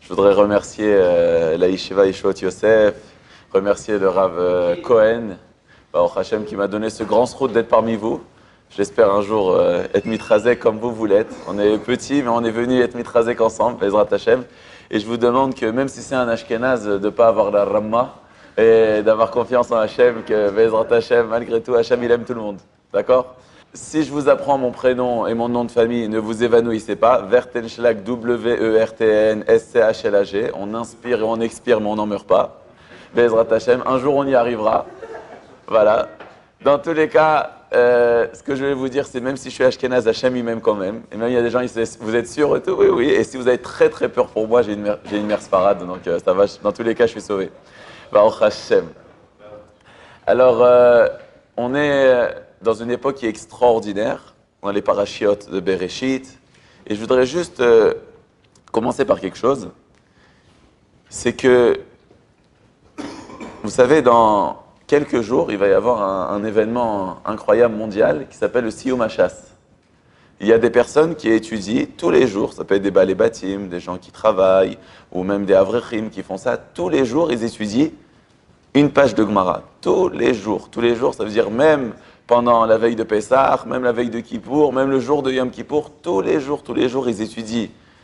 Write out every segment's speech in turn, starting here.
voudrais remercier la Yeshiva Yeshua Yosef, remercier le Rav Cohen, Baruch Hashem, qui m'a donné ce grand srout d'être parmi vous. J'espère un jour être mitrazek comme vous l'êtes. On est petits, mais on est venus être mitrazek ensemble, Bezrat Hashem. Et je vous demande que même si c'est un Ashkenaz, de ne pas avoir la Ramma et d'avoir confiance en Hashem, que Bezrat Hashem, malgré tout, Hashem, il aime tout le monde. D'accord? Si je vous apprends mon prénom et mon nom de famille, ne vous évanouissez pas. Wertenschlag, W-E-R-T-N-S-C-H-L-A-G. On inspire et on expire, mais on n'en meurt pas. Bezrat Hashem, un jour on y arrivera. Voilà. Dans tous les cas, ce que je vais vous dire, c'est même si je suis Ashkenaz, Hashem il m'aime quand même. Et même il y a des gens, ils disent, vous êtes sûr et tout? Oui, oui. Et si vous avez très très peur pour moi, j'ai une mère sfarade, donc ça va. Dans tous les cas, je suis sauvé. Baruch Hashem. Alors, on est dans une époque qui est extraordinaire. On a les parachiotes de Bereshit. Et je voudrais juste commencer par quelque chose. C'est que, vous savez, dans quelques jours, il va y avoir un événement incroyable mondial qui s'appelle le Siyum HaShas. Il y a des personnes qui étudient tous les jours, ça peut être des balais batim, des gens qui travaillent, ou même des avrechim qui font ça. Tous les jours, ils étudient une page de Gemara. Tous les jours, ça veut dire même pendant la veille de Pessah, même la veille de Kippour, même le jour de Yom Kippour, tous les jours, ils étudient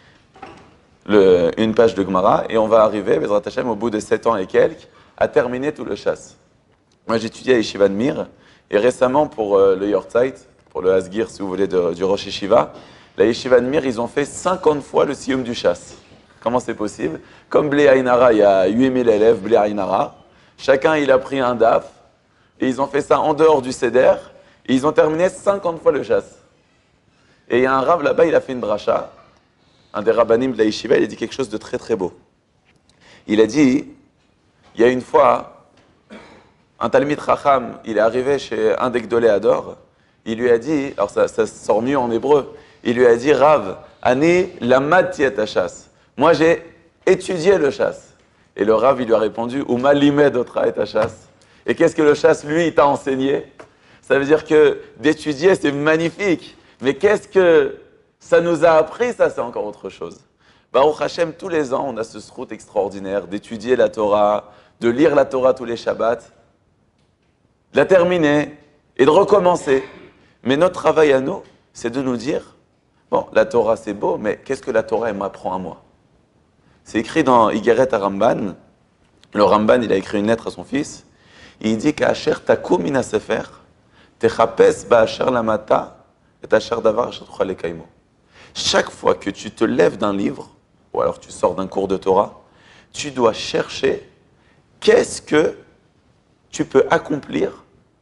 une page de Gemara, et on va arriver, Bezrat Hashem, au bout de 7 ans et quelques, à terminer tout le chasse. Moi, j'étudiais à Yeshiva de Mir, et récemment, pour le Yortzeit, pour le Hasgir, si vous voulez, du Rosh Yeshiva, la Yeshiva de Mir, ils ont fait 50 fois le Siyum du chasse. Comment c'est possible? Comme Blé Ainara, il y a 8000 élèves, Blé Ainara, chacun, il a pris un daf, et ils ont fait ça en dehors du Seder, et ils ont terminé 50 fois le chasse. Et il y a un rav là-bas, il a fait une dracha, un des rabbanim de la Yeshiva, il a dit quelque chose de très très beau. Il a dit, il y a une fois, un Talmid Chacham, il est arrivé chez un des Gdolé Ador, il lui a dit, alors ça sort mieux en hébreu, il lui a dit, Rav, Ani lamad tiet hashas. Moi j'ai étudié le chasse. Et le Rav, il lui a répondu, Uma limed otra et hashas. Et qu'est-ce que le chasse, lui, il t'a enseigné? Ça veut dire que d'étudier, c'est magnifique. Mais qu'est-ce que ça nous a appris? Ça, c'est encore autre chose. Baruch Hashem, tous les ans, on a ce srout extraordinaire d'étudier la Torah, de lire la Torah tous les Shabbats, de la terminer et de recommencer. Mais notre travail à nous, c'est de nous dire, bon, la Torah, c'est beau, mais qu'est-ce que la Torah, elle m'apprend à moi? C'est écrit dans Igeret HaRamban. Le Ramban, il a écrit une lettre à son fils. Il dit qu'Asher takum min hasefer, techapes ba'asher lamata, et asher davar asher tuchal lekaymo. Chaque fois que tu te lèves d'un livre, ou alors tu sors d'un cours de Torah, tu dois chercher qu'est-ce que tu peux accomplir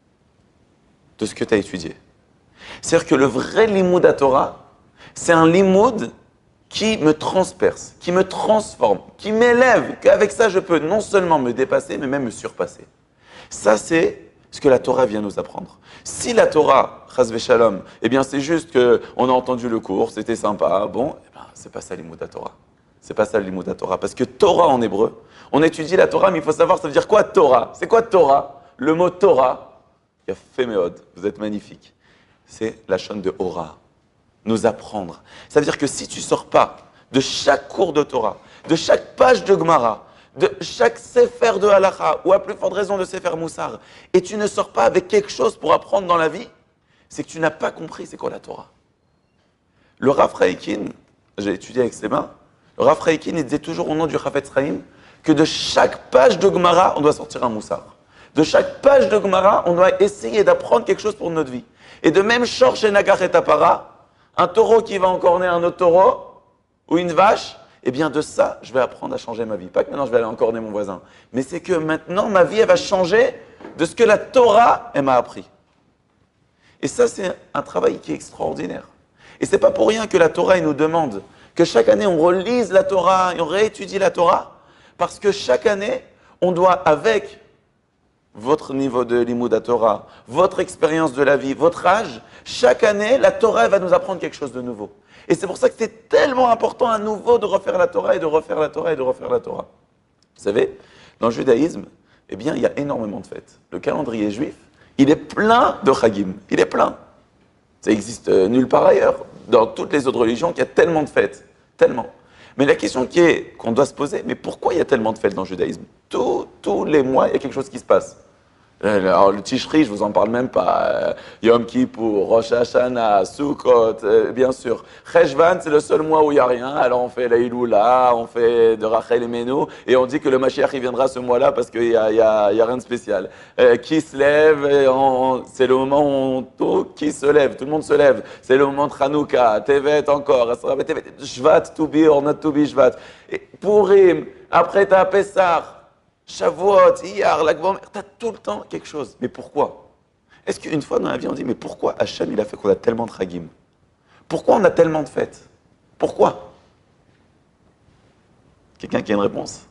de ce que tu as étudié. C'est-à-dire que le vrai limoud à Torah, c'est un limoud qui me transperce, qui me transforme, qui m'élève, qu'avec ça je peux non seulement me dépasser, mais même me surpasser. Ça, c'est ce que la Torah vient nous apprendre. Si la Torah, chas v'shalom, eh bien c'est juste qu'on a entendu le cours, c'était sympa, bon, eh bien, c'est pas ça l'imoud à Torah. C'est pas ça l'imoud à Torah. Parce que Torah en hébreu, on étudie la Torah, mais il faut savoir, ça veut dire quoi Torah? C'est quoi Torah? Le mot Torah, yafé meod, vous êtes magnifique. C'est la chaîne de Hora, nous apprendre. Ça veut dire que si tu sors pas de chaque cours de Torah, de chaque page de Gemara, de chaque sefer de halacha, ou à plus forte raison de sefer moussar, et tu ne sors pas avec quelque chose pour apprendre dans la vie, c'est que tu n'as pas compris c'est quoi la Torah. Le Rav Reikin, j'ai étudié avec ses mains, le Rav Reikin, il disait toujours au nom du Chafetz Chaim que de chaque page de Gemara, on doit sortir un moussar. De chaque page de Gemara, on doit essayer d'apprendre quelque chose pour notre vie. Et de même, Shor Shenagach et Tapara, un taureau qui va encorner un autre taureau, ou une vache, eh bien de ça, je vais apprendre à changer ma vie. Pas que maintenant je vais aller encorner mon voisin, mais c'est que maintenant ma vie, elle va changer de ce que la Torah, elle m'a appris. Et ça, c'est un travail qui est extraordinaire. Et c'est pas pour rien que la Torah, elle nous demande que chaque année, on relise la Torah et on réétudie la Torah, parce que chaque année, on doit, avec votre niveau de l'imoud à Torah, votre expérience de la vie, votre âge, chaque année, la Torah, elle va nous apprendre quelque chose de nouveau. Et c'est pour ça que c'est tellement important à nouveau de refaire la Torah et de refaire la Torah et de refaire la Torah. Vous savez, dans le judaïsme, eh bien, il y a énormément de fêtes. Le calendrier juif, il est plein de chagim. Il est plein. Ça existe nulle part ailleurs, dans toutes les autres religions, qu'il y a tellement de fêtes. Tellement. Mais la question qu'on doit se poser, mais pourquoi il y a tellement de fêtes dans le judaïsme? Tous les mois, il y a quelque chose qui se passe. Alors, le Tishri, je vous en parle même pas. Yom Kippur, Rosh Hashanah, Sukkot, bien sûr. Cheshvan, c'est le seul mois où il n'y a rien. Alors, on fait la Iloula, on fait de Rachel et Menou, et on dit que le Mashiach, il viendra ce mois-là parce qu'il n'y a rien de spécial. Qui se lève, c'est le moment où qui se lève, tout le monde se lève. C'est le moment de Hanouka, Tevet encore, Tevet, Shvat, to be or not to be Shvat. Et Purim, après t'as Pessah. Shavuot, Iyar, Lagvom, tu as tout le temps quelque chose. Mais pourquoi? Est-ce qu'une fois dans la vie on dit, mais pourquoi Hachem il a fait qu'on a tellement de Chagim? Pourquoi on a tellement de fêtes? Pourquoi? Quelqu'un qui a une réponse?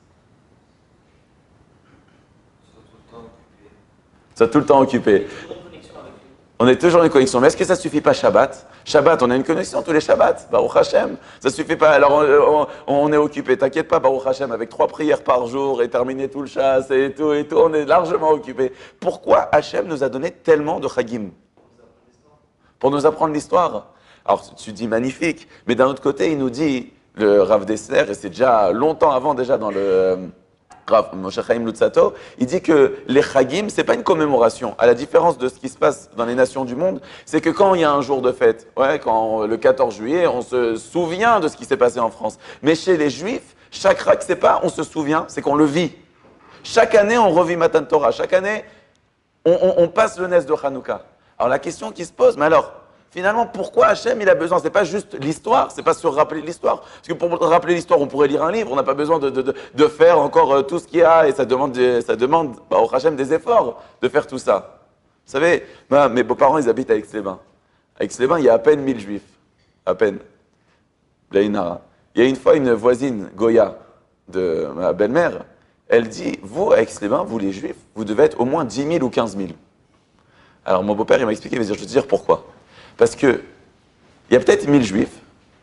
Soit tout le temps occupé. On est toujours en connexion. Mais est-ce que ça ne suffit pas Shabbat? Shabbat, on a une connexion tous les Shabbats. Baruch Hashem. Ça ne suffit pas. Alors on est occupé. T'inquiète pas, Baruch Hashem, avec 3 prières par jour et terminer tout le chasse et tout, on est largement occupé. Pourquoi Hashem nous a donné tellement de Chagim? Pour nous apprendre l'histoire. Alors tu dis magnifique, mais d'un autre côté, il nous dit, le Rav Dessler, et c'est déjà longtemps avant, déjà dans le Rav Moshe Chaim Luzzatto, il dit que les Chagim, c'est pas une commémoration. À la différence de ce qui se passe dans les nations du monde, c'est que quand il y a un jour de fête, quand le 14 juillet, on se souvient de ce qui s'est passé en France. Mais chez les Juifs, chaque Chag, c'est pas on se souvient, c'est qu'on le vit. Chaque année, on revit Matan Torah. Chaque année, on passe le Nes de Hanouka. Alors la question qui se pose, mais alors, finalement, pourquoi Hachem il a besoin? C'est pas juste l'histoire, c'est pas se rappeler l'histoire. Parce que pour rappeler l'histoire, on pourrait lire un livre, on n'a pas besoin de faire encore tout ce qu'il y a, et ça demande au Hachem des efforts de faire tout ça. Vous savez, mes beaux-parents, ils habitent à Aix-les-Bains. À Aix-les-Bains, il y a à peine 1000 juifs. À peine. Laïnara. Il y a une fois une voisine, Goya, de ma belle-mère, elle dit, vous, à Aix-les-Bains, vous les juifs, vous devez être au moins 10 000 ou 15 000. Alors mon beau-père, il m'a expliqué, il m'a dit, je vais te dire pourquoi. Parce que il y a peut-être 1000 juifs,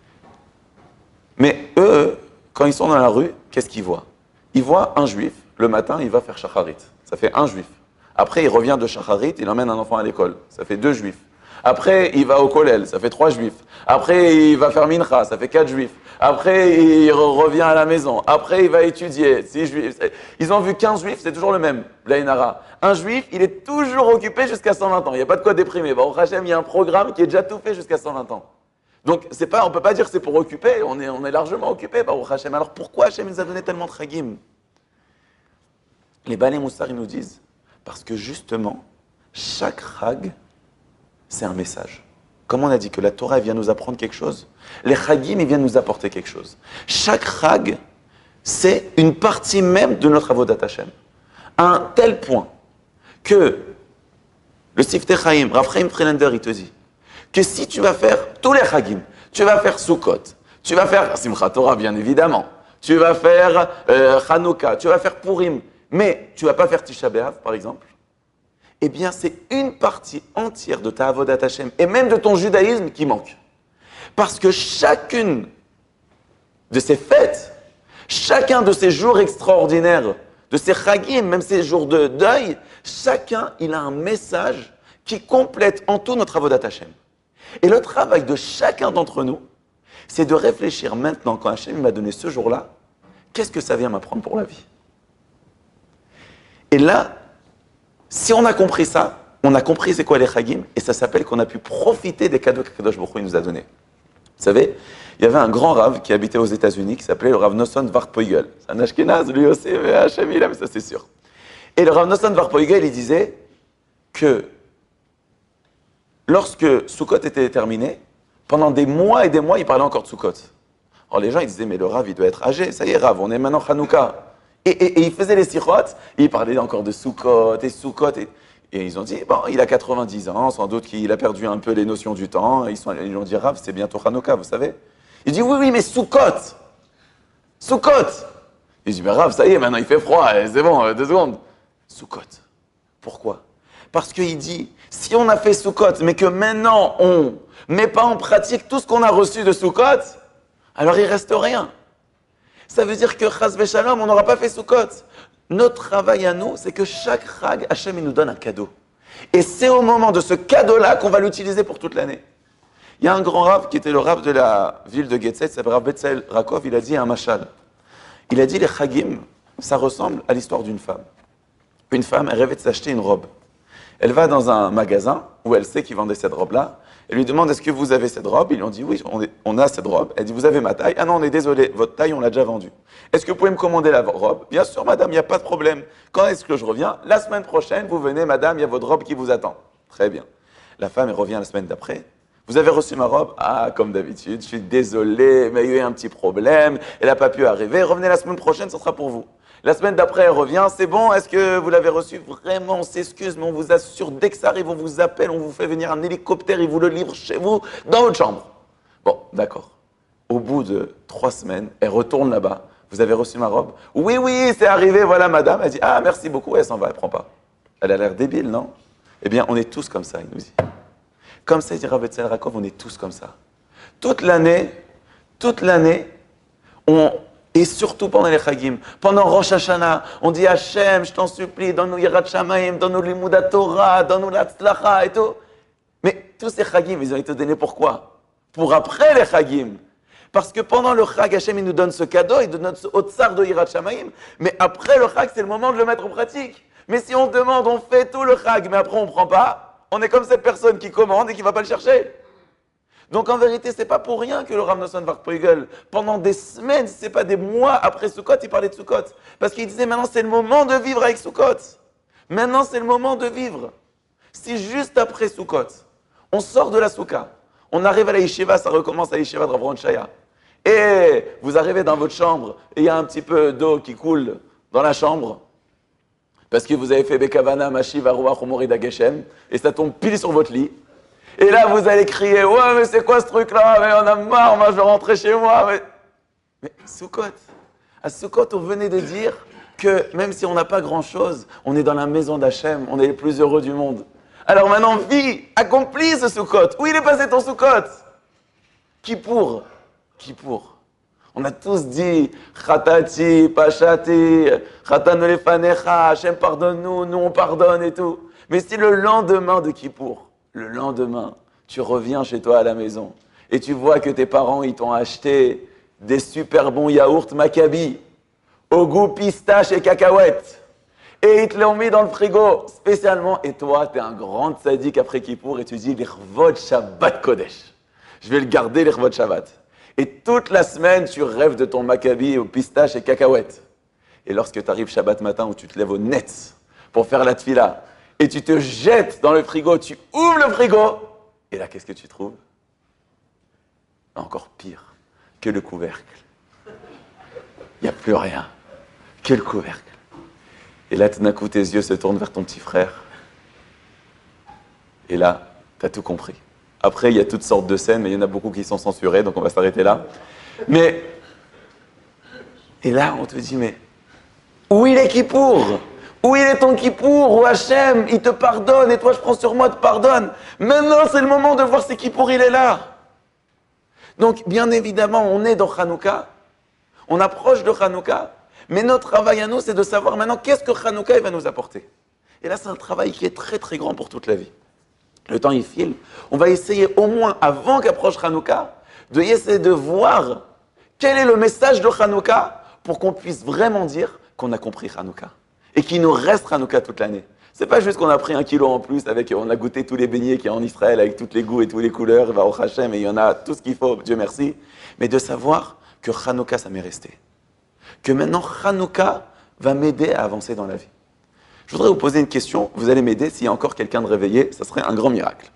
mais eux, quand ils sont dans la rue, qu'est-ce qu'ils voient? Ils voient un juif, le matin, il va faire shacharit. Ça fait un juif. Après, il revient de shacharit, il emmène un enfant à l'école. Ça fait 2 juifs. Après, il va au kollel, ça fait 3 juifs. Après, il va faire mincha, ça fait 4 juifs. Après, il revient à la maison. Après, il va étudier. 6 juifs. Ils ont vu 15 juifs, c'est toujours le même, Blainara. Un juif, il est toujours occupé jusqu'à 120 ans. Il n'y a pas de quoi déprimer. Baruch Hashem, il y a un programme qui est déjà tout fait jusqu'à 120 ans. Donc, on ne peut pas dire que c'est pour occuper. On est largement occupé, Baruch Hashem. Alors, pourquoi Hashem nous a donné tellement de chagim? Les Balei Moussar, ils nous disent, parce que justement, chaque chag, c'est un message. Comme on a dit que la Torah vient nous apprendre quelque chose, les chagim, ils viennent nous apporter quelque chose. Chaque chag, c'est une partie même de notre avodat Hashem. À un tel point que le Siftei Chaim, Rav Chaim Friedlander, il te dit que si tu vas faire tous les chagim, tu vas faire Sukkot, tu vas faire Simchat Torah, bien évidemment, tu vas faire Hanouka, tu vas faire Purim, mais tu ne vas pas faire Tisha B'Av, par exemple, eh bien, c'est une partie entière de ta avodat Hashem et même de ton judaïsme qui manque. Parce que chacune de ces fêtes, chacun de ces jours extraordinaires, de ces chagim, même ces jours de deuil, chacun, il a un message qui complète en tout notre avodat Hashem. Et le travail de chacun d'entre nous, c'est de réfléchir maintenant, quand Hashem m'a donné ce jour-là, qu'est-ce que ça vient m'apprendre pour la vie? Et là, si on a compris ça, on a compris c'est quoi les chagim, et ça s'appelle qu'on a pu profiter des cadeaux qu'Akadosh Baruch Hu nous a donnés. Vous savez, il y avait un grand rave qui habitait aux États-Unis qui s'appelait le Rav Nosson Varpoigel. C'est un Ashkenaz, lui aussi, mais Hachem il aime, ça c'est sûr. Et le Rav Nosson Varpoigel, il disait que lorsque Sukkot était terminé, pendant des mois et des mois, il parlait encore de Sukkot. Alors les gens, ils disaient, mais le Rav, il doit être âgé, ça y est, Rav, on est maintenant Hanouka. Et il faisait les sirots, il parlait encore de Sukkot et Sukkot. Et ils ont dit, bon, il a 90 ans, sans doute qu'il a perdu un peu les notions du temps. Ils ont dit, Rav, c'est bientôt Hanouka, vous savez. Il dit, oui, mais Sukkot. Sukkot. Il dit, mais Rav, ça y est, maintenant il fait froid, c'est bon, 2 secondes. Sukkot. Pourquoi? Parce qu'il dit, si on a fait Sukkot, mais que maintenant on ne met pas en pratique tout ce qu'on a reçu de Sukkot, alors il ne reste rien. Ça veut dire que Chas v'Shalom, on n'aura pas fait Sukkot. Notre travail à nous, c'est que chaque Chag, Hachem, il nous donne un cadeau. Et c'est au moment de ce cadeau-là qu'on va l'utiliser pour toute l'année. Il y a un grand rave qui était le rave de la ville de Getzet, c'est le rave Betzel Rakov, il a dit un machal. Il a dit les chagim, ça ressemble à l'histoire d'une femme. Une femme, elle rêvait de s'acheter une robe. Elle va dans un magasin où elle sait qu'ils vendaient cette robe-là. Elle lui demande, est-ce que vous avez cette robe? Ils lui ont dit, oui, on a cette robe. Elle dit, vous avez ma taille? Ah non, on est désolé, votre taille, on l'a déjà vendue. Est-ce que vous pouvez me commander la robe? Bien sûr, madame, il n'y a pas de problème. Quand est-ce que je reviens? La semaine prochaine, vous venez, madame, il y a votre robe qui vous attend. Très bien. La femme, elle revient la semaine d'après. Vous avez reçu ma robe? Ah, comme d'habitude, je suis désolé, mais il y a eu un petit problème, elle n'a pas pu arriver. Revenez la semaine prochaine, ce sera pour vous. La semaine d'après, elle revient, c'est bon, est-ce que vous l'avez reçu? Vraiment, on s'excuse, mais on vous assure, dès que ça arrive, on vous appelle, on vous fait venir un hélicoptère, il vous le livre chez vous, dans votre chambre. Bon, d'accord. Au bout de 3 semaines, elle retourne là-bas. Vous avez reçu ma robe? Oui, oui, c'est arrivé, voilà madame. Elle dit, ah, merci beaucoup, elle s'en va, elle prend pas. Elle a l'air débile, non? Eh bien, on est tous comme ça, il nous dit. Comme ça, il dit Rav Betzel Rakov, on est tous comme ça. Toute l'année, et surtout pendant les Chagim, pendant Rosh Hashanah, on dit Hachem, je t'en supplie, donne-nous Yirat Shamayim, donne-nous l'Imoudat Torah, donne-nous la Tzlacha et tout. Mais tous ces Chagim, ils ont été donnés pourquoi? Pour après les Chagim. Parce que pendant le Chag, Hachem, il nous donne ce cadeau, il nous donne ce Otsar de Yirat Shamayim, mais après le Chag, c'est le moment de le mettre en pratique. Mais si on demande, on fait tout le Chag, mais après on ne prend pas, on est comme cette personne qui commande et qui ne va pas le chercher. Donc en vérité, ce n'est pas pour rien que le Rav Nosson Wartprügel, pendant des semaines, si ce n'est pas des mois après Sukkot, il parlait de Sukkot. Parce qu'il disait maintenant c'est le moment de vivre avec Sukkot. Maintenant c'est le moment de vivre. Si juste après Sukkot, on sort de la Soukha, on arrive à la Yeshiva, ça recommence à la Yeshiva de Rav Ron Shaya, et vous arrivez dans votre chambre, et il y a un petit peu d'eau qui coule dans la chambre, parce que vous avez fait Bekavana, Mashiv, Aruach, Umorida Geshem, et ça tombe pile sur votre lit. Et là, vous allez crier, ouais, mais c'est quoi ce truc-là? Mais on a marre, moi, je veux rentrer chez moi. Mais Sukkot. À Sukkot, on venait de dire que même si on n'a pas grand-chose, on est dans la maison d'Hachem, on est les plus heureux du monde. Alors maintenant, vis, accomplis ce Sukkot. Où il est passé ton Sukkot? Kippour. Kippour. On a tous dit, Chatati, Pachati, Chatanu lefanecha, Hachem pardonne-nous, nous on pardonne et tout. Mais si le lendemain de Kippour, le lendemain, tu reviens chez toi à la maison et tu vois que tes parents, ils t'ont acheté des super bons yaourts Maccabi au goût pistache et cacahuètes et ils te l'ont mis dans le frigo spécialement et toi, tu es un grand tzaddik après Kippour et tu dis l'Irvot Shabbat Kodesh. Je vais le garder l'Irvot Shabbat. Et toute la semaine, tu rêves de ton Maccabi au pistache et cacahuètes. Et lorsque tu arrives Shabbat matin où tu te lèves au net pour faire la tfila, et tu te jettes dans le frigo, tu ouvres le frigo, et là, qu'est-ce que tu trouves? Encore pire que le couvercle. Il n'y a plus rien que le couvercle. Et là, tout d'un coup, tes yeux se tournent vers ton petit frère. Et là, tu as tout compris. Après, il y a toutes sortes de scènes, mais il y en a beaucoup qui sont censurées, donc on va s'arrêter là. Mais, et là, on te dit, mais où il est Kippour? Où il est ton Kippour? Où Hachem, il te pardonne et toi je prends sur moi, te pardonne. Maintenant c'est le moment de voir si Kippour il est là. Donc bien évidemment on est dans Hanouka, on approche de Hanouka, mais notre travail à nous c'est de savoir maintenant qu'est-ce que Hanouka il va nous apporter. Et là c'est un travail qui est très très grand pour toute la vie. Le temps il file, on va essayer au moins avant qu'approche Hanouka, de essayer de voir quel est le message de Hanouka pour qu'on puisse vraiment dire qu'on a compris Hanouka. Et qu'il nous reste Hanouka toute l'année. C'est pas juste qu'on a pris 1 kilo en plus, on a goûté tous les beignets qu'il y a en Israël avec tous les goûts et toutes les couleurs, Baruch Hashem, et il y en a tout ce qu'il faut, Dieu merci. Mais de savoir que Hanouka, ça m'est resté. Que maintenant, Hanouka va m'aider à avancer dans la vie. Je voudrais vous poser une question, vous allez m'aider, s'il y a encore quelqu'un de réveillé, ça serait un grand miracle.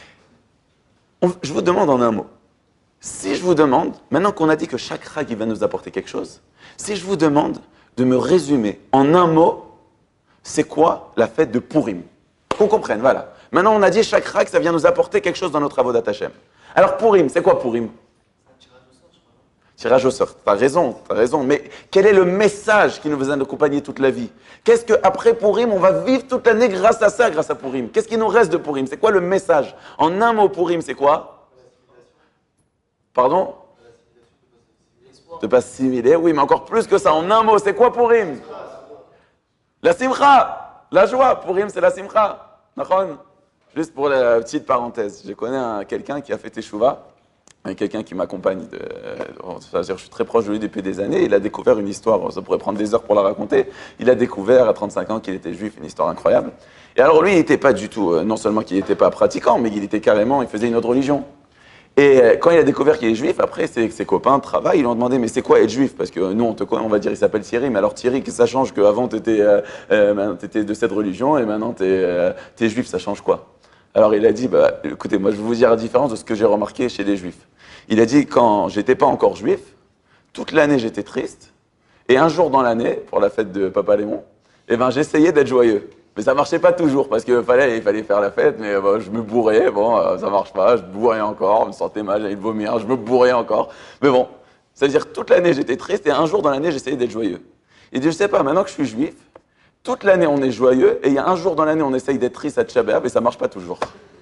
Je vous demande en un mot. Si je vous demande, maintenant qu'on a dit que chaque Chag, il va nous apporter quelque chose, si je vous demande de me résumer en un mot, c'est quoi la fête de Purim? Qu'on comprenne, voilà. Maintenant, on a dit chaque Chag, ça vient nous apporter quelque chose dans notre avodat Hashem. Alors Purim, c'est quoi Purim? Tirage au sort, t'as raison. Mais quel est le message qui nous va accompagner toute la vie? Qu'est-ce qu'après Purim, on va vivre toute l'année grâce à ça, grâce à Purim? Qu'est-ce qui nous reste de Purim? C'est quoi le message? En un mot, Purim, c'est quoi? Pardon? De pas s'assimiler, oui, mais encore plus que ça, en un mot, c'est quoi Purim? La simcha, la joie. Purim, c'est la simcha. Nachon? juste pour la petite parenthèse, je connais quelqu'un qui a fait Teshuvah, quelqu'un qui m'accompagne, c'est-à-dire je suis très proche de lui depuis des années, il a découvert une histoire, ça pourrait prendre des heures pour la raconter, il a découvert à 35 ans qu'il était juif, une histoire incroyable. Et alors lui, il n'était pas du tout, non seulement qu'il n'était pas pratiquant, mais il était carrément, il faisait une autre religion. Et quand il a découvert qu'il est juif, après ses copains de travail, ils lui ont demandé mais c'est quoi être juif? Parce que nous on te connaît, on va dire il s'appelle Thierry, mais alors Thierry, que ça change qu'avant tu étais de cette religion et maintenant tu es juif, ça change quoi? Alors il a dit bah écoutez, moi je vais vous dire la différence de ce que j'ai remarqué chez les juifs. Il a dit quand j'étais pas encore juif, toute l'année j'étais triste et un jour dans l'année, pour la fête de Papa Léon, eh ben j'essayais d'être joyeux. Mais ça marchait pas toujours parce qu'il fallait faire la fête, mais bon, je me bourrais, ça marche pas, je bourrais encore, je me sentais mal, j'allais vomir, je me bourrais encore. Mais bon, c'est-à-dire toute l'année j'étais triste et un jour dans l'année j'essayais d'être joyeux. Il dit je sais pas, maintenant que je suis juif, toute l'année on est joyeux et il y a un jour dans l'année on essaye d'être triste à Tcha B'Av et ça marche pas toujours.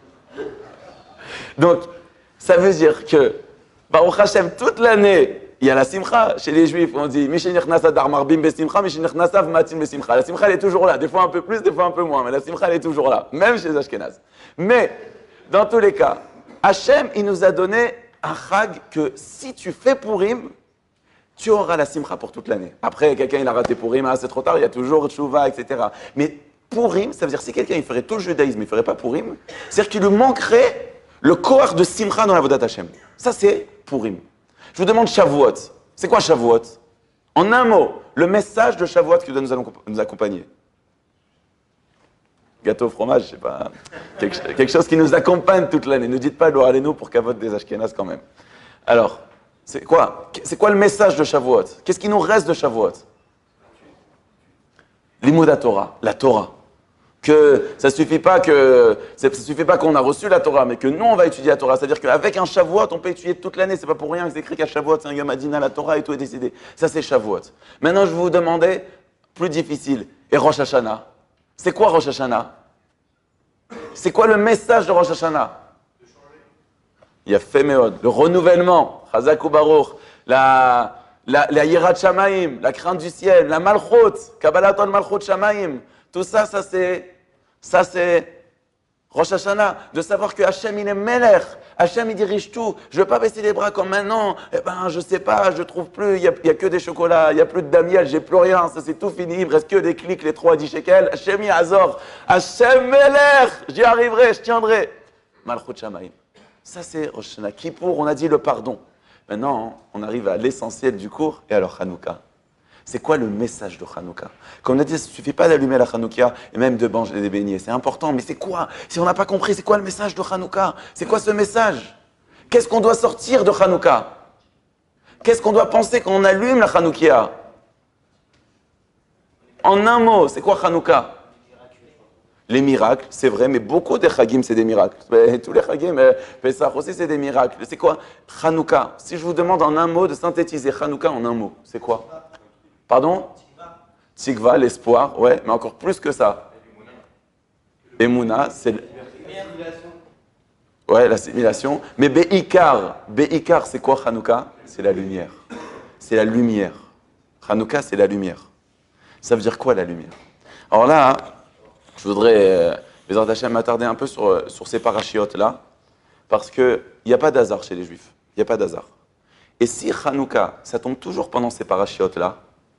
Donc ça veut dire que Baruch Hashem, toute l'année il y a la simcha. Chez les juifs, on dit Mishenich Nasa Darmarbim Besimcha, Mishenich Nasa Vmatim Besimcha. La simcha, elle est toujours là. Des fois un peu plus, des fois un peu moins. Mais la simcha, elle est toujours là. Même chez les Ashkenaz. Mais, dans tous les cas, Hachem, il nous a donné un chag que si tu fais Purim, tu auras la simcha pour toute l'année. Après, quelqu'un, il a raté Purim, ah, c'est trop tard, il y a toujours Tchouva, etc. Mais Purim, ça veut dire si quelqu'un, il ferait tout le judaïsme, il ne ferait pas Purim, c'est-à-dire qu'il lui manquerait le kohar de simcha dans la Vodat Hachem. Ça, c'est Purim. Je vous demande Shavuot. C'est quoi Shavuot? En un mot, le message de Shavuot qui doit nous accompagner. Gâteau au fromage, je sais pas. Quelque chose qui nous accompagne toute l'année. Ne dites pas allez-nous pour qu'à vote des Ashkénazes quand même. Alors, c'est quoi le message de Shavuot? Qu'est-ce qui nous reste de Shavuot? L'Imouda Torah, la Torah. Que ça suffit pas qu'on a reçu la Torah, mais que nous on va étudier la Torah. C'est-à-dire qu'avec un Shavuot, on peut étudier toute l'année. C'est pas pour rien que c'est écrit qu'à Shavuot, c'est un Gamadina, la Torah et tout est décidé. Ça c'est Shavuot. Maintenant je vais vous demander, plus difficile, et Rosh Hashanah. C'est quoi Rosh Hashanah? C'est quoi le message de Rosh Hashanah? Il y a Femeod, le renouvellement, Chazak ou Baruch, la Yirat Shamaim, la crainte du ciel, la Malchut, Kabbalaton Malchut Shamaim. Tout ça, ça c'est Rosh Hashanah, de savoir que Hachem, il est Melech, Hachem, il dirige tout. Je ne veux pas baisser les bras comme maintenant, je sais pas, je trouve plus, il y a que des chocolats, il n'y a plus de damiel, j'ai plus rien, ça c'est tout fini, il me reste que des clics, les 3 à 10 shekels. Hachem, il Azor, Hachem, Melech, j'y arriverai, je tiendrai. Malchut Shamaim. Ça c'est Rosh Hashanah. Kippour, on a dit le pardon. Maintenant, on arrive à l'essentiel du cours, et alors Hanouka. C'est quoi le message de Hanouka? Comme on a dit, il ne suffit pas d'allumer la Hanouka et même de manger des beignets. C'est important, mais c'est quoi? Si on n'a pas compris, c'est quoi le message de Hanouka? C'est quoi ce message? Qu'est-ce qu'on doit sortir de Hanouka? Qu'est-ce qu'on doit penser quand on allume la Hanoukia? En un mot, c'est quoi Hanouka? Les miracles, c'est vrai, mais beaucoup des Chagim, c'est des miracles. Tous les Chagim, Pesach aussi, c'est des miracles. C'est quoi Hanouka? Si je vous demande en un mot de synthétiser Hanouka en un mot, c'est quoi? Pardon? Tikva, l'espoir, ouais, mais encore plus que ça. Emouna, c'est l'assimilation. Mais Be'ikar, c'est quoi Hanouka? C'est la lumière. C'est la lumière. Hanouka, c'est la lumière. Ça veut dire quoi la lumière? Alors là, je voudrais, Bezrat Hashem, m'attarder un peu sur ces parachiotes-là, parce qu'il n'y a pas d'hasard chez les Juifs. Il n'y a pas d'hasard. Et si Hanouka, ça tombe toujours pendant ces parachiotes-là,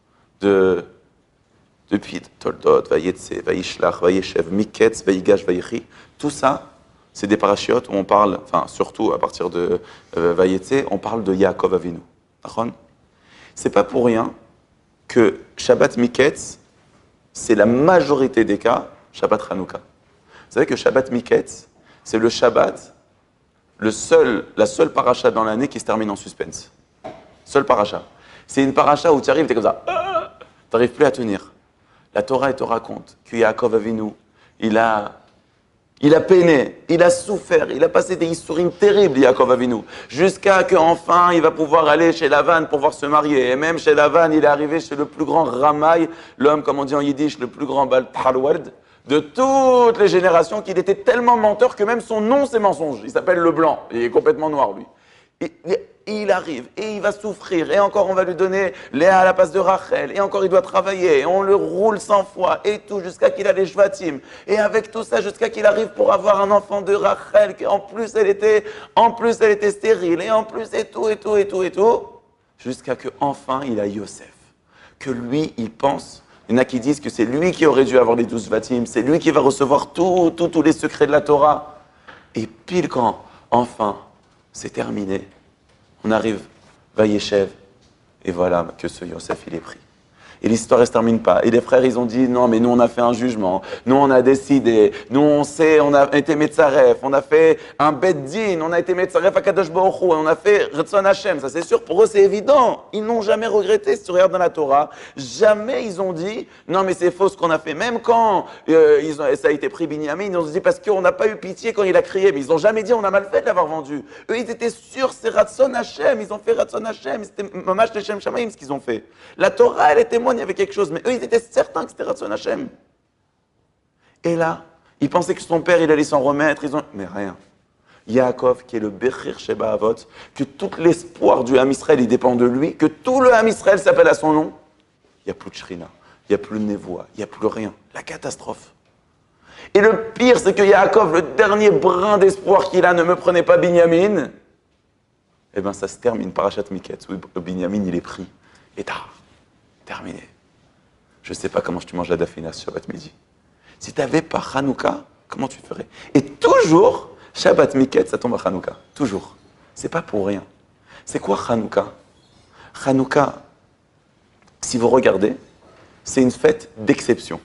depuis Toldot, Vayetse, Vayishlach, Vayeshev, Miketz, Vayigash, Vayechi, tout ça, c'est des parachiotes où on parle, enfin surtout à partir de Vayetse, on parle de Yaakov Avinu. C'est pas pour rien que Shabbat Miketz, c'est la majorité des cas, Shabbat Hanouka. Vous savez que Shabbat Miketz, c'est le Shabbat, la seule paracha dans l'année qui se termine en suspense. Seul paracha. C'est une paracha où tu arrives, tu es comme ça. Tu n'arrives plus à tenir. La Torah, elle te raconte que Yaakov Avinu, il a peiné, il a souffert, il a passé des histoires terribles, Yaakov Avinu, jusqu'à qu'enfin il va pouvoir aller chez Lavan pour pouvoir se marier. Et même chez Lavan, il est arrivé chez le plus grand Ramaï, l'homme, comme on dit en yiddish, le plus grand Bal Talwald, de toutes les générations, qu'il était tellement menteur que même son nom, c'est mensonge. Il s'appelle le Blanc, il est complètement noir, lui. Il arrive et il va souffrir, et encore on va lui donner Léa à la place de Rachel, et encore il doit travailler, et on le roule 100 fois, et tout, jusqu'à qu'il a les Shvatim. Et avec tout ça, jusqu'à qu'il arrive pour avoir un enfant de Rachel, qui en plus elle était stérile, et en plus et tout, jusqu'à que enfin il a Yosef. Que lui, il pense, il y en a qui disent que c'est lui qui aurait dû avoir les 12 Shvatim, c'est lui qui va recevoir tous les secrets de la Torah. Et pile quand, enfin, c'est terminé, on arrive, Vayeshev, et voilà que ce Yosef, il est pris. Et l'histoire ne se termine pas. Et les frères, ils ont dit, non, mais nous, on a fait un jugement. Nous, on a décidé. Nous, on sait, on a été Metzaref. On a fait un Beddin. On a été Metzaref à Kadosh Baruch Hu. On a fait Retzon Hashem. Ça, c'est sûr. Pour eux, c'est évident. Ils n'ont jamais regretté, si tu regardes dans la Torah. Jamais ils ont dit, non, mais c'est faux ce qu'on a fait. Même quand ça a été pris Binyamin, ils ont dit, parce qu'on n'a pas eu pitié quand il a crié. Mais ils n'ont jamais dit, on a mal fait de l'avoir vendu. Eux, ils étaient sûrs, c'est Retzon Hashem. Ils ont fait Retzon Hashem. C'était Mamash Leshem Shamayim, ce qu'ils ont fait. La Torah, elle est témoin. Il y avait quelque chose, mais eux, ils étaient certains que c'était Ratzon Hashem. Et là, ils pensaient que son père, il allait s'en remettre, mais rien. Yaakov, qui est le Bechir Sheba Avot, que tout l'espoir du Ham Israël, il dépend de lui, que tout le Ham Israël s'appelle à son nom, il n'y a plus de Shrina, il n'y a plus de Nevoa, il n'y a plus rien. La catastrophe. Et le pire, c'est que Yaakov, le dernier brin d'espoir qu'il a, ne me prenez pas Binyamin, eh bien, ça se termine par Parashat Miketz, où Binyamin, il est pris. Et terminé. Je ne sais pas comment tu manges la dafina ce Shabbat midi. Si tu n'avais pas Hanouka, comment tu ferais? Et toujours, Shabbat Miketz, ça tombe à Hanouka. Toujours. C'est pas pour rien. C'est quoi Hanouka? Hanouka, si vous regardez, c'est une fête d'exception.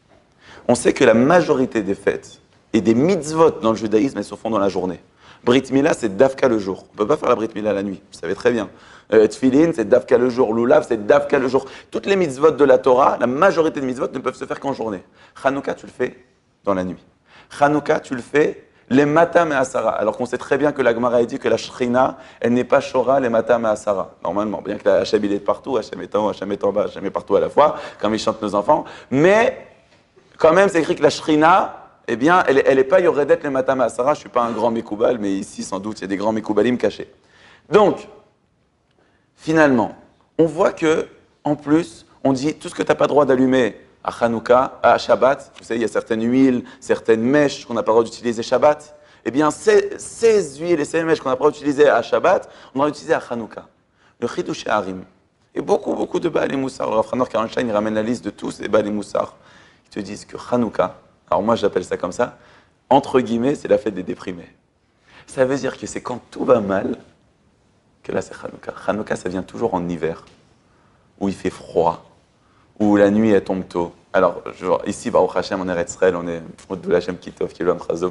On sait que la majorité des fêtes et des mitzvot dans le judaïsme, elles se font dans la journée. Brit Mila, c'est Davka le jour. On ne peut pas faire la Brit Mila la nuit, vous savez très bien. Tfilin, c'est Davka le jour. Lulav, c'est Davka le jour. Toutes les mitzvot de la Torah, la majorité des mitzvot ne peuvent se faire qu'en journée. Hanouka, tu le fais dans la nuit. Hanouka, tu le fais les matam et asara. Alors qu'on sait très bien que la Gemara a dit que la Shrina, elle n'est pas Shora, les matam et asara. Normalement, bien que la Hachem il est partout, Hachem est en haut, Hachem est en bas, Hachem est partout à la fois, comme ils chantent nos enfants. Mais quand même, c'est écrit que la Shrina, eh bien, elle n'est pas Yoredet les matam et asara. Je ne suis pas un grand Mekoubal, mais ici, sans doute, il y a des grands Mekoubalim cachés. Donc, finalement, on voit que, en plus, on dit tout ce que tu n'as pas le droit d'allumer à Hanouka, à Shabbat. Vous savez, il y a certaines huiles, certaines mèches qu'on n'a pas le droit d'utiliser Shabbat. Eh bien, ces huiles et ces mèches qu'on n'a pas le droit d'utiliser à Shabbat, on va utiliser à Hanouka. Le Chidush Harim. Et beaucoup de Baal et Moussar. Le Rav Hanor Karenstein, il ramène la liste de tous ces Baal et Moussar qui te disent que Hanouka, alors moi j'appelle ça comme ça, entre guillemets, c'est la fête des déprimés. Ça veut dire que c'est quand tout va mal que là c'est Hanouka. Hanouka, ça vient toujours en hiver, où il fait froid, où la nuit elle tombe tôt. Alors, ici, Baruch Hashem, on est Eretz-Israël, on est de l'Hashem Kitov, qui est l'homme Chazom.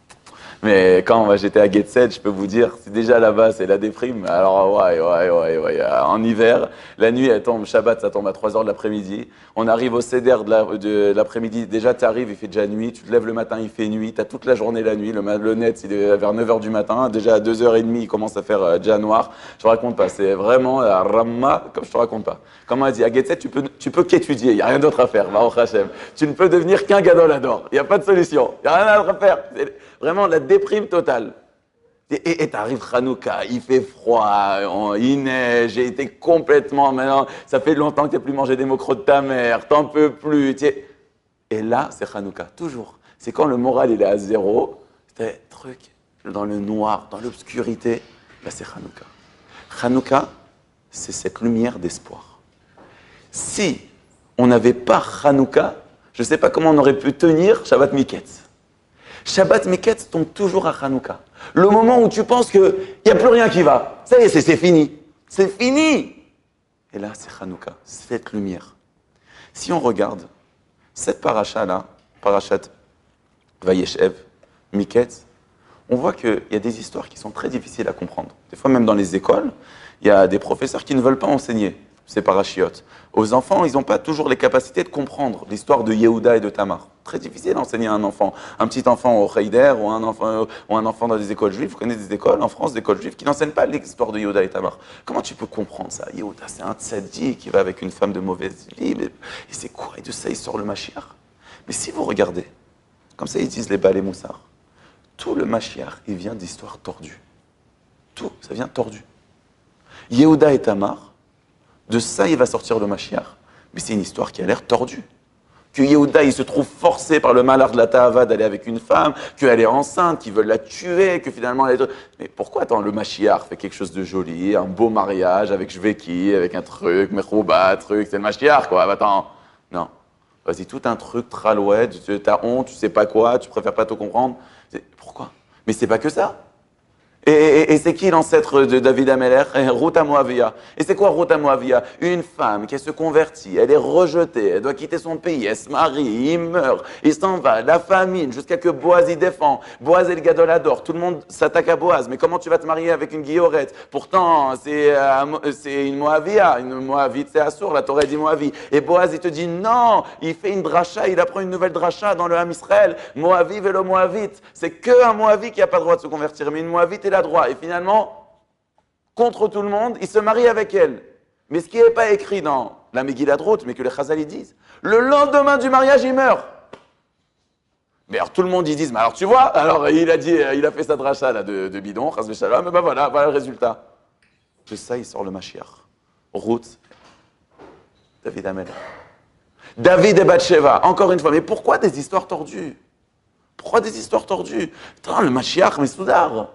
Mais quand j'étais à Getzed, je peux vous dire, c'est déjà là-bas, c'est la déprime. Alors, ouais. En hiver, la nuit, elle tombe, Shabbat, ça tombe à 3h de l'après-midi. On arrive au Seder de l'après-midi. Déjà, tu arrives, il fait déjà nuit. Tu te lèves le matin, il fait nuit. Tu as toute la journée la nuit. Le net, il est vers 9h du matin. Déjà, à 2h30, il commence à faire déjà noir. Je te raconte pas. C'est vraiment la ramma, comme je te raconte pas. Comme on a dit, à Getzed, tu peux qu'étudier. Il n'y a rien d'autre à faire, Baruch Hashem. Tu ne peux devenir qu'un gadol ador. Il n'y a pas de solution. Il n'y a rien d'autre à faire. C'est vraiment la déprime totale. Et t'arrives Hanouka, il fait froid, il neige, et t'es complètement, maintenant, ça fait longtemps que t'as plus mangé des mots de ta mère, t'en peux plus. Et là, c'est Hanouka, toujours. C'est quand le moral il est à zéro, c'est truc dans le noir, dans l'obscurité, là c'est Hanouka. Hanouka, c'est cette lumière d'espoir. Si on n'avait pas Hanouka, je ne sais pas comment on aurait pu tenir Shabbat Miketz. Shabbat Miketz tombe toujours à Hanouka. Le moment où tu penses qu'il n'y a plus rien qui va. Ça y est, c'est fini. C'est fini. Et là, c'est Hanouka, cette lumière. Si on regarde cette paracha-là, parachat Vayeshev, Miketz, on voit qu'il y a des histoires qui sont très difficiles à comprendre. Des fois, même dans les écoles, il y a des professeurs qui ne veulent pas enseigner ces parachiotes. Aux enfants, ils n'ont pas toujours les capacités de comprendre l'histoire de Yehuda et de Tamar. Très difficile d'enseigner à un enfant. Un petit enfant au Heider ou un enfant dans des écoles juives. Vous connaissez des écoles en France, des écoles juives, qui n'enseignent pas l'histoire de Yehuda et Tamar. Comment tu peux comprendre ça? Yehuda, c'est un tzaddik qui va avec une femme de mauvaise vie. Et c'est quoi? Et de ça, il sort le Mashiach. Mais si vous regardez, comme ça ils disent les Baal et Moussar, tout le Mashiach, il vient d'histoires tordues. tout, ça vient tordu. Yehuda et Tamar, de ça il va sortir le Mashiach. Mais c'est une histoire qui a l'air tordue. Que Yehuda, il se trouve forcé par le malheur de la Tahava d'aller avec une femme, qu'elle est enceinte, qu'ils veulent la tuer, que finalement elle est... Mais pourquoi, attends, le Mashiach fait quelque chose de joli, un beau mariage avec Jveki, avec un truc, Mechouba, truc, c'est le Mashiach, quoi. Attends, non. Vas-y, tout un truc, tralouette, t'as honte, tu sais pas quoi, tu préfères pas te comprendre. Pourquoi? Mais c'est pas que ça. Et c'est qui l'ancêtre de David Ameler? Ruth Moavia. Et c'est quoi Ruth Moavia? Une femme qui se convertit, elle est rejetée, elle doit quitter son pays, elle se marie, il meurt, il s'en va, la famine, jusqu'à que Boaz y défend. Boaz et le Gadol adore, tout le monde s'attaque à Boaz. Mais comment tu vas te marier avec une Guillorette? Pourtant, c'est une Moavia, une Moavite, c'est Assour, la Torah dit Moavi. Et Boaz, il te dit non, il fait une dracha, il apprend une nouvelle dracha dans le Ham Israël. Moaviv et le Moavite. C'est qu'un Moavi qui n'a pas le droit de se convertir, mais une Moavite a droit. Et finalement, contre tout le monde, il se marie avec elle. Mais ce qui n'est pas écrit dans la Megillah de Ruth, mais que les Chazali disent, le lendemain du mariage, il meurt. Mais alors tout le monde, ils disent, mais alors tu vois, alors il a fait sa dracha là, de bidon, Chaz v'Shalom, mais ben voilà le résultat. De ça, il sort le Mashiach. Ruth, David Amelech. David et Bathsheba, encore une fois. Mais pourquoi des histoires tordues? Pourquoi des histoires tordues? Attends, le Mashiach, mais soudard.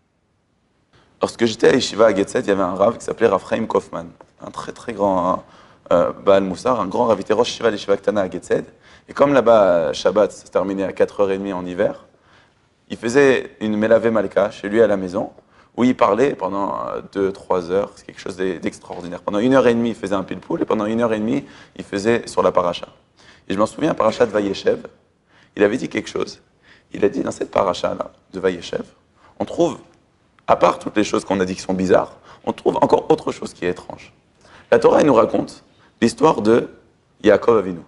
Lorsque j'étais à Yeshiva à Getzet, il y avait un rav qui s'appelait Rav Chaim Kaufman, un très très grand Baal Moussar, un grand ravité Rosh Yeshiva Yeshiva Ktana à Getzet. Et comme là-bas, Shabbat, ça se terminait à 4h30 en hiver, il faisait une Melave Malka chez lui à la maison, où il parlait pendant 2-3 heures, c'est quelque chose d'extraordinaire. Pendant 1h30, il faisait un pile-poule, et pendant 1h30, il faisait sur la paracha. Et je m'en souviens, paracha de Vayeshev, il avait dit quelque chose. Il a dit, dans cette paracha-là, de Vayeshev, on trouve, à part toutes les choses qu'on a dit qui sont bizarres, on trouve encore autre chose qui est étrange. La Torah, elle nous raconte l'histoire de Yaakov Avinu.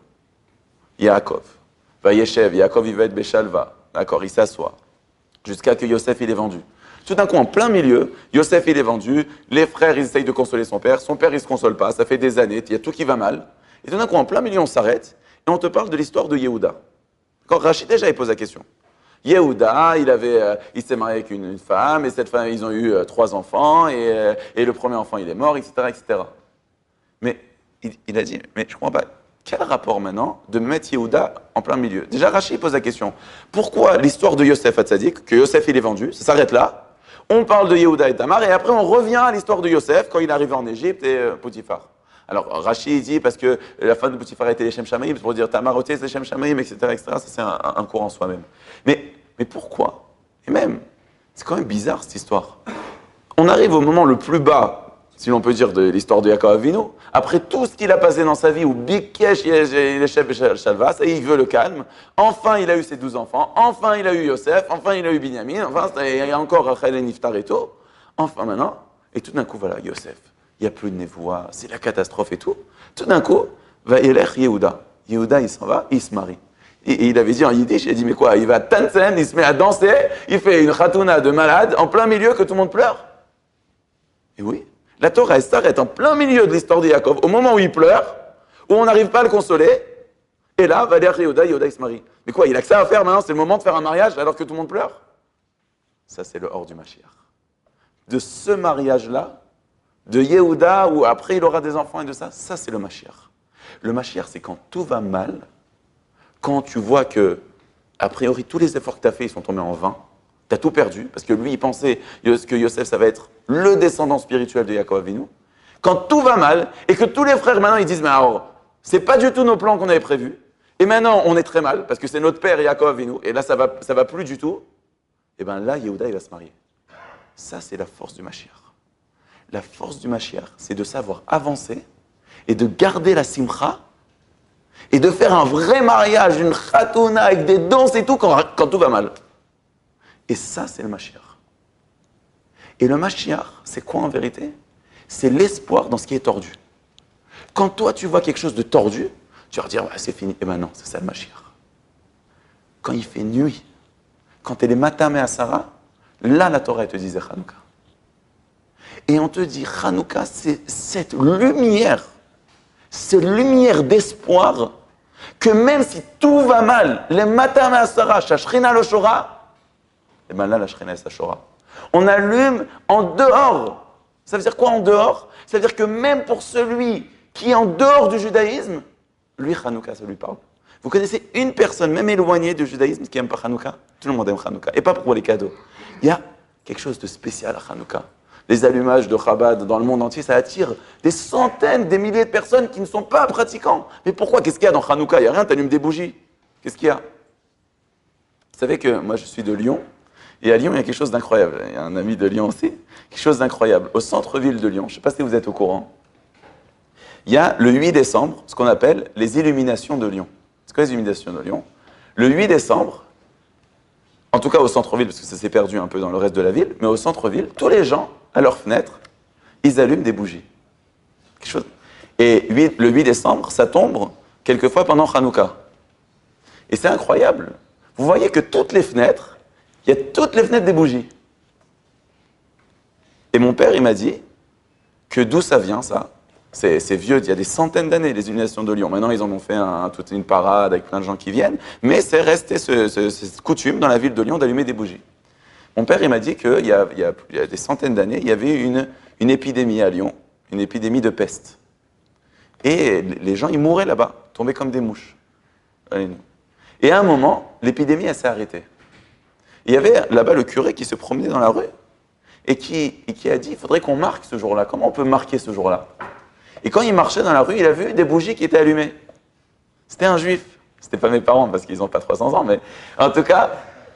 Yaakov. Vayeshev, Yaakov, il va être Beshalva. D'accord, il s'assoit. Jusqu'à que Yosef, il est vendu. Tout d'un coup, en plein milieu, Yosef, il est vendu. Les frères, ils essayent de consoler son père. Son père, il ne se console pas. Ça fait des années. Il y a tout qui va mal. Et tout d'un coup, en plein milieu, on s'arrête. Et on te parle de l'histoire de Yehuda. D'accord, Rachid, déjà, il pose la question. Yehuda, il s'est marié avec une femme, et cette femme, ils ont eu 3 enfants, et le premier enfant, il est mort, etc., etc. Mais il a dit, mais je ne comprends pas, quel rapport maintenant de mettre Yehuda en plein milieu? Déjà, Rachid pose la question, pourquoi l'histoire de Yosef Hatzadik, que Yosef, il est vendu, ça s'arrête là, on parle de Yehuda et Tamar, et après on revient à l'histoire de Yosef, quand il arrive en Égypte, et Potiphar. Alors, Rachid dit, parce que la femme de Potiphar était les Shem Shamaïm, pour dire Tamar aussi, c'est les Shem Shamaïm, etc., etc. Ça, c'est un cours en soi-même. Mais pourquoi? Et même, c'est quand même bizarre, cette histoire. On arrive au moment le plus bas, si l'on peut dire, de l'histoire de Yaakov Avinu. Après tout ce qu'il a passé dans sa vie, où Bikesh, il est chef de Shalva, ça, il veut le calme. Enfin, il a eu ses 12 enfants. Enfin, il a eu Yosef. Enfin, il a eu Binyamin. Enfin, il y a encore Rachel et Niftar et tout. Enfin, maintenant. Et tout d'un coup, voilà, Yosef. Il n'y a plus de névoie, c'est la catastrophe et tout. Tout d'un coup, va Elech Yehuda. Yehuda, il s'en va, il se marie. Et il avait dit en yiddish, il a dit, mais quoi, il va tanzen, il se met à danser, il fait une khatouna de malade, en plein milieu que tout le monde pleure. Et oui, la Torah, elle s'arrête en plein milieu de l'histoire de Yaakov, au moment où il pleure, où on n'arrive pas à le consoler, et là, va Elech Yehuda, Yehuda, il se marie. Mais quoi, il a que ça à faire maintenant, c'est le moment de faire un mariage alors que tout le monde pleure? Ça, c'est le hors du Mashiach. De ce mariage-là, de Yehuda, où après il aura des enfants et de ça, ça c'est le Mashiach. Le Mashiach, c'est quand tout va mal, quand tu vois que, a priori, tous les efforts que tu as faits, ils sont tombés en vain, tu as tout perdu, parce que lui, il pensait que Yosef, ça va être le descendant spirituel de Yaakov Avinu. Quand tout va mal, et que tous les frères, maintenant, ils disent, mais alors, c'est pas du tout nos plans qu'on avait prévus, et maintenant, on est très mal, parce que c'est notre père Yaakov Avinu, et là, ça va plus du tout, et bien là, Yehuda, il va se marier. Ça, c'est la force du Mashiach. La force du Mashiach, c'est de savoir avancer et de garder la simcha et de faire un vrai mariage, une khatouna avec des danses et tout quand tout va mal. Et ça, c'est le Mashiach. Et le Mashiach, c'est quoi en vérité? C'est l'espoir dans ce qui est tordu. Quand toi, tu vois quelque chose de tordu, tu vas dire, ouais, c'est fini. Et ben non, c'est ça le Mashiach. Quand il fait nuit, quand elle est matin et Asara, là, la Torah, elle te disait Hanouka. Et on te dit, Hanouka, c'est cette lumière d'espoir, que même si tout va mal, les matins à Sarah, Shashrina Loshora, et bien là, la Shrina est Sashora. On allume en dehors. Ça veut dire quoi en dehors? Ça veut dire que même pour celui qui est en dehors du judaïsme, lui, Hanouka, ça lui parle. Vous connaissez une personne, même éloignée du judaïsme, qui n'aime pas Hanouka? Tout le monde aime Hanouka. Et pas pour les cadeaux. Il y a quelque chose de spécial à Hanouka. Les allumages de Chabad dans le monde entier, ça attire des centaines, des milliers de personnes qui ne sont pas pratiquants. Mais pourquoi? Qu'est-ce qu'il y a dans Hanouka? Il n'y a rien, tu allumes des bougies. Qu'est-ce qu'il y a? Vous savez que moi, je suis de Lyon. Et à Lyon, il y a quelque chose d'incroyable. Il y a un ami de Lyon aussi. Quelque chose d'incroyable. Au centre-ville de Lyon, je ne sais pas si vous êtes au courant, il y a le 8 décembre, ce qu'on appelle les illuminations de Lyon. C'est quoi les illuminations de Lyon? Le 8 décembre, en tout cas au centre-ville, parce que ça s'est perdu un peu dans le reste de la ville, mais au centre-ville, tous les gens, à leurs fenêtres, ils allument des bougies. Quelque chose. Et le 8 décembre, ça tombe quelquefois pendant Hanouka. Et c'est incroyable. Vous voyez que toutes les fenêtres, il y a toutes les fenêtres des bougies. Et mon père, il m'a dit que d'où ça vient, ça. C'est vieux, il y a des centaines d'années, les illuminations de Lyon. Maintenant, ils en ont fait toute une parade avec plein de gens qui viennent. Mais c'est resté cette coutume dans la ville de Lyon d'allumer des bougies. Mon père, il m'a dit qu'il y a des centaines d'années, il y avait une épidémie à Lyon, une épidémie de peste. Et les gens, ils mouraient là-bas, tombaient comme des mouches. Et à un moment, l'épidémie, elle s'est arrêtée. Il y avait là-bas le curé qui se promenait dans la rue et qui a dit, il faudrait qu'on marque ce jour-là. Comment on peut marquer ce jour-là? Et quand il marchait dans la rue, il a vu des bougies qui étaient allumées. C'était un juif. C'était pas mes parents parce qu'ils n'ont pas 300 ans, mais en tout cas,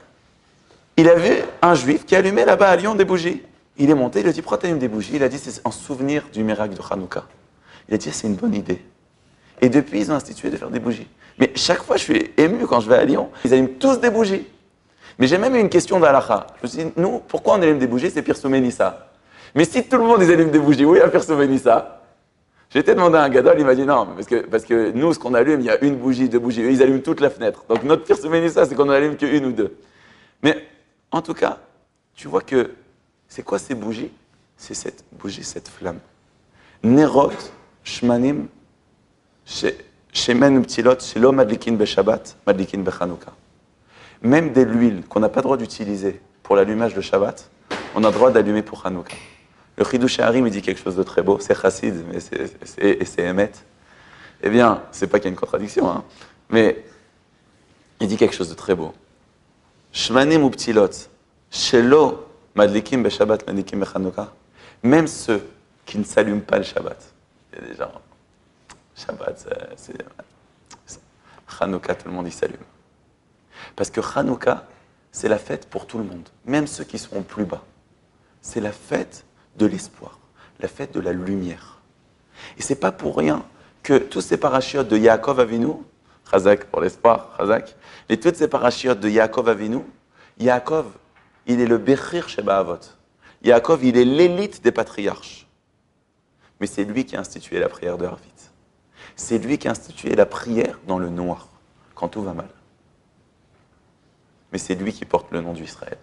il a vu un juif qui allumait là-bas à Lyon des bougies. Il est monté, il a dit, pourquoi tu allumes des bougies? Il a dit, c'est en souvenir du miracle de Hanouka. Il a dit, c'est une bonne idée. Et depuis, ils ont institué de faire des bougies. Mais chaque fois, je suis ému quand je vais à Lyon. Ils allument tous des bougies. Mais j'ai même eu une question d'Alacha. Je me suis dit, nous, pourquoi on allume des bougies? C'est Pirsumé Nissa. Mais si tout le monde allume des bougies, oui, à Pirsumé Nissa. J'ai été demandé à un gadol, il m'a dit non, parce que nous, ce qu'on allume, il y a une bougie, deux bougies. Eux, ils allument toute la fenêtre. Donc notre Pirsumé Nissa, c'est qu'on n'en allume qu'une ou deux. Mais en tout cas, tu vois que c'est quoi ces bougies? C'est cette bougie, cette flamme. Nerot, Shmanim, Shemen Ptilot, Shelo Madlikin Beshabbat, Madlikin Bechanouka. Même de l'huile qu'on n'a pas le droit d'utiliser pour l'allumage de Shabbat, on a le droit d'allumer pour Hanouka. Le Chidush Harim, il dit quelque chose de très beau, c'est chassid, mais c'est émet. Eh bien, c'est pas qu'il y a une contradiction, hein, mais il dit quelque chose de très beau. Shmanim ou ptilot, shelo madlikim beshabbat madlikim bechanouka. Même ceux qui ne s'allument pas le Shabbat. Il y a des gens, Shabbat, c'est Hanouka, tout le monde y s'allume. Parce que Hanouka, c'est la fête pour tout le monde, même ceux qui seront plus bas. C'est la fête de l'espoir, la fête de la lumière. Et c'est pas pour rien que tous ces parachiotes de Yaakov Avinu, Chazak pour l'espoir, Chazak, et toutes ces parachiotes de Yaakov Avinu, Yaakov, il est le Bechir Sheba Avot. Yaakov, il est l'élite des patriarches. Mais c'est lui qui a institué la prière de Harvit. C'est lui qui a institué la prière dans le noir, quand tout va mal. Mais c'est lui qui porte le nom d'Israël.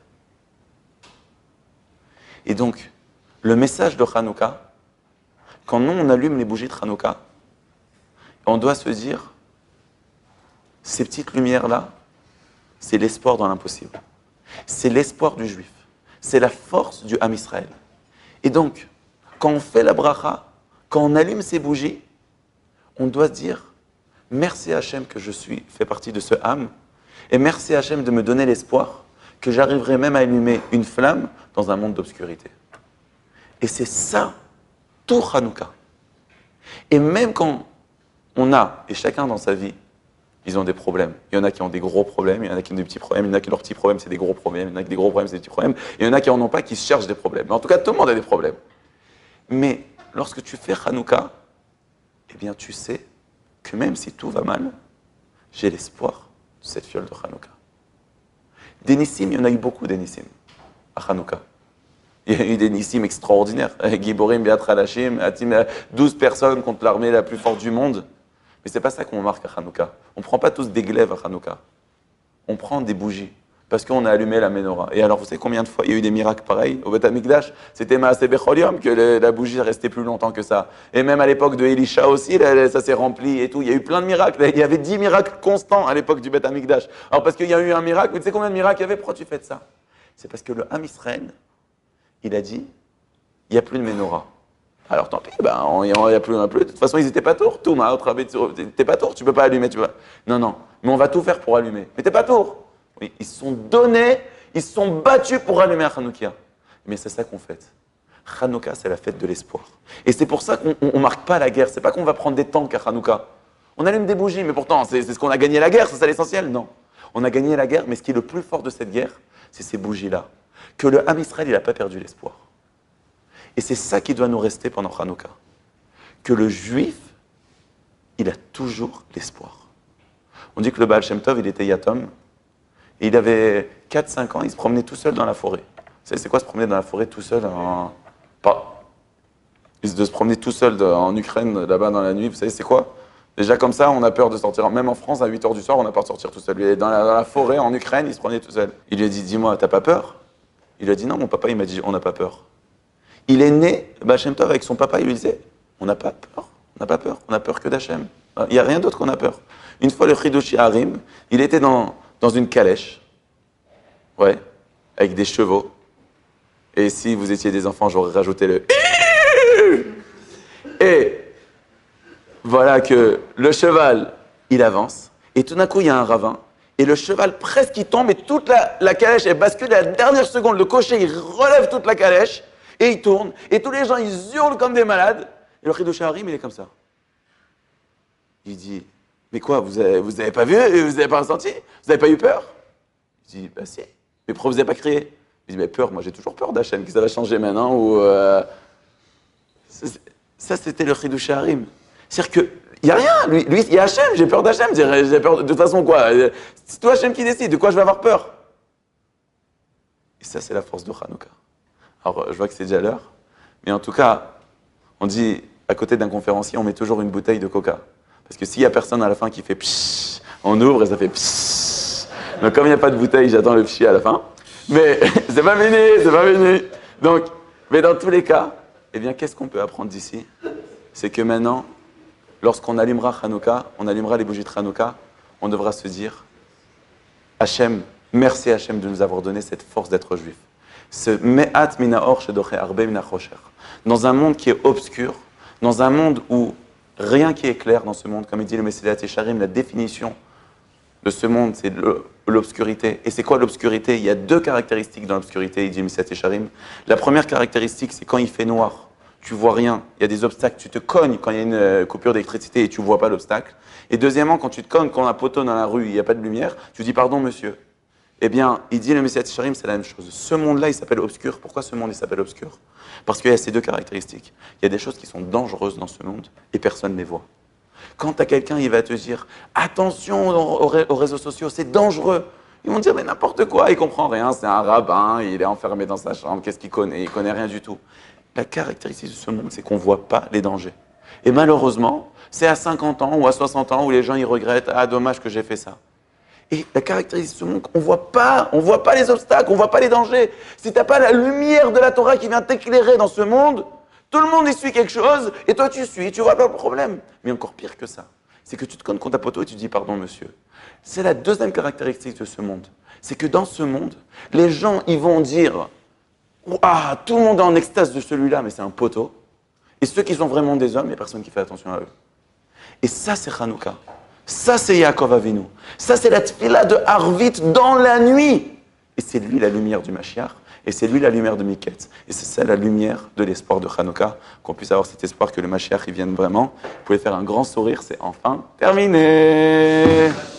Et donc, le message de Hanouka, quand nous, on allume les bougies de Hanouka, on doit se dire, ces petites lumières-là, c'est l'espoir dans l'impossible. C'est l'espoir du juif. C'est la force du Ham Israël. Et donc, quand on fait la bracha, quand on allume ces bougies, on doit se dire, merci Hachem que je fais partie de ce Ham, et merci Hachem de me donner l'espoir que j'arriverai même à allumer une flamme dans un monde d'obscurité. Et c'est ça, tout Hanouka. Et même quand on a, et chacun dans sa vie, ils ont des problèmes. Il y en a qui ont des gros problèmes, il y en a qui ont des petits problèmes, il y en a qui leurs petits problèmes, c'est des gros problèmes, il y en a qui ont des gros problèmes, c'est des petits problèmes, et il y en a qui n'en ont pas, qui se cherchent des problèmes. Mais en tout cas, tout le monde a des problèmes. Mais lorsque tu fais Hanouka, eh bien tu sais que même si tout va mal, j'ai l'espoir de cette fiole de Hanouka. Des Nissim, il y en a eu beaucoup des Nissim à Hanouka. Il y a eu des Nissim extraordinaires. Giborim, Beat Halashim, 12 personnes contre l'armée la plus forte du monde. Mais c'est pas ça qu'on marque à Hanouka. On ne prend pas tous des glaives à Hanouka. On prend des bougies. Parce qu'on a allumé la menorah. Et alors, vous savez combien de fois il y a eu des miracles pareils au Beth Amikdash? C'était Maaseh Becholium que la bougie restait plus longtemps que ça. Et même à l'époque de Elisha aussi, ça s'est rempli et tout. Il y a eu plein de miracles. Il y avait 10 miracles constants à l'époque du Beth Amikdash. Alors, parce qu'il y a eu un miracle, mais tu sais combien de miracles il y avait? Pourquoi tu fais de ça? C'est parce que le Ham Israël, il a dit, il n'y a plus de menorah. Alors tant pis, ben, il n'y a plus, De toute façon, ils n'étaient pas tours. Tout m'a t'es pas tour, tu peux pas allumer, tu vois. Non, non, mais on va tout faire pour allumer. Mais t'es pas tour. Oui, ils se sont donnés, ils se sont battus pour allumer à Hanouka. Mais c'est ça qu'on fête. Hanouka, c'est la fête de l'espoir. Et c'est pour ça qu'on ne marque pas la guerre. C'est pas qu'on va prendre des tanks à Hanouka. On allume des bougies, mais pourtant, c'est ce qu'on a gagné la guerre, c'est ça l'essentiel. Non. On a gagné la guerre, mais ce qui est le plus fort de cette guerre, c'est ces bougies-là. Que le Ham Israël, il n'a pas perdu l'espoir. Et c'est ça qui doit nous rester pendant Hanouka. Que le juif, il a toujours l'espoir. On dit que le Baal Shem Tov, il était Yatom, et il avait 4-5 ans, il se promenait tout seul dans la forêt. Vous savez, c'est quoi se promener dans la forêt tout seul Il se promener tout seul en Ukraine, là-bas dans la nuit, vous savez, c'est quoi? Déjà comme ça, on a peur de sortir. Même en France, à 8 h du soir, on a peur de sortir tout seul. Lui, dans la forêt, en Ukraine, il se promenait tout seul. Il lui a dit, dis-moi, t'as pas peur? Il lui a dit, non, mon papa, il m'a dit, on n'a pas peur. Il est né, Baal Shem Tov, avec son papa, il lui disait, on n'a pas peur, on n'a pas peur, on n'a peur que d'Hachem. Il n'y a rien d'autre qu'on a peur. Une fois, le Chidush Harim, il était dans une calèche, ouais, avec des chevaux. Et si vous étiez des enfants, j'aurais rajouté le... Et voilà que le cheval, il avance, et tout d'un coup, il y a un ravin, et le cheval presque il tombe, et toute la calèche, elle bascule à la dernière seconde. Le cocher, il relève toute la calèche, et il tourne, et tous les gens, ils hurlent comme des malades. Et le Chidush Harim, il est comme ça. Il dit, mais quoi, vous avez pas vu, vous avez pas ressenti? Vous avez pas eu peur? Il dit, bah si. Mais pourquoi vous n'avez pas crié? Il dit, mais peur, moi j'ai toujours peur d'Hachem, que ça va changer maintenant, ou... Ça, c'était le Chidush Harim. C'est-à-dire qu'il n'y a rien, lui, il y a Hachem, j'ai peur d'Hachem, j'ai peur de toute façon, quoi? C'est toi Hachem qui décide, de quoi je vais avoir peur? Et ça, c'est la force de Hanouka. Alors, je vois que c'est déjà l'heure, mais en tout cas, on dit, à côté d'un conférencier, on met toujours une bouteille de coca. Parce que s'il n'y a personne à la fin qui fait pshhh, on ouvre et ça fait pshhh. Donc, comme il n'y a pas de bouteille, j'attends le pshhh à la fin. Mais c'est pas fini. Donc, mais dans tous les cas, eh bien, qu'est-ce qu'on peut apprendre d'ici? C'est que maintenant, lorsqu'on allumera Hanouka, on allumera les bougies de Hanouka, on devra se dire, Hachem, merci Hachem de nous avoir donné cette force d'être juif. Ce me'at minaor shedoche arbe minachosher. Dans un monde qui est obscur, dans un monde où rien qui est clair dans ce monde, comme il dit le Messilat Yesharim, la définition de ce monde, c'est l'obscurité. Et c'est quoi l'obscurité? Il y a deux caractéristiques dans l'obscurité, il dit le Messilat Yesharim. La première caractéristique, c'est quand il fait noir, tu vois rien, il y a des obstacles, tu te cognes quand il y a une coupure d'électricité et tu ne vois pas l'obstacle. Et deuxièmement, quand tu te cognes, quand un poteau dans la rue, il n'y a pas de lumière, tu dis pardon monsieur. Eh bien, il dit le Messilat Yesharim, c'est la même chose. Ce monde-là, il s'appelle obscur. Pourquoi ce monde, il s'appelle obscur? Parce qu'il y a ces deux caractéristiques. Il y a des choses qui sont dangereuses dans ce monde et personne ne les voit. Quand tu as quelqu'un, il va te dire « Attention aux réseaux sociaux, c'est dangereux !» Ils vont dire « Mais n'importe quoi, il comprend rien, c'est un rabbin, il est enfermé dans sa chambre, qu'est-ce qu'il connaît? Il connaît rien du tout. » La caractéristique de ce monde, c'est qu'on ne voit pas les dangers. Et malheureusement, c'est à 50 ans ou à 60 ans où les gens ils regrettent « Ah, dommage que j'ai fait ça !» Et la caractéristique de ce monde, on ne voit pas les obstacles, on ne voit pas les dangers. Si tu n'as pas la lumière de la Torah qui vient t'éclairer dans ce monde, tout le monde y suit quelque chose, et toi tu suis, tu vois pas le problème. Mais encore pire que ça, c'est que tu te cognes contre ta poteau et tu dis pardon monsieur. C'est la deuxième caractéristique de ce monde. C'est que dans ce monde, les gens ils vont dire ah, tout le monde est en extase de celui-là, mais c'est un poteau. Et ceux qui sont vraiment des hommes, il n'y a personne qui fait attention à eux. Et ça c'est Hanouka. Ça, c'est Yaakov Avinu. Ça, c'est la tefila de Harvit dans la nuit. Et c'est lui la lumière du Mashiach. Et c'est lui la lumière de Miketz. Et c'est ça la lumière de l'espoir de Hanouka. Qu'on puisse avoir cet espoir que le Mashiach y vienne vraiment. Vous pouvez faire un grand sourire, c'est enfin terminé.